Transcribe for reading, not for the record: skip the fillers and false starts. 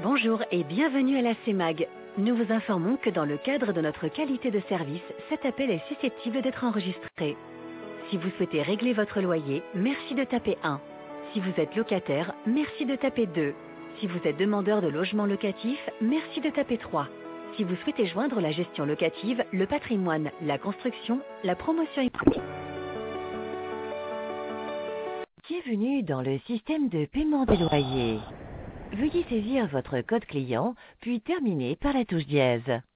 Bonjour et bienvenue à la CEMAG. Nous vous informons que dans le cadre de notre qualité de service, cet appel est susceptible d'être enregistré. Si vous souhaitez régler votre loyer, merci de taper 1. Si vous êtes locataire, merci de taper 2. Si vous êtes demandeur de logement locatif, merci de taper 3. Si vous souhaitez joindre la gestion locative, le patrimoine, la construction, la promotion immobilière. Bienvenue dans le système de paiement des loyers. Veuillez saisir votre code client, puis terminer par la touche dièse.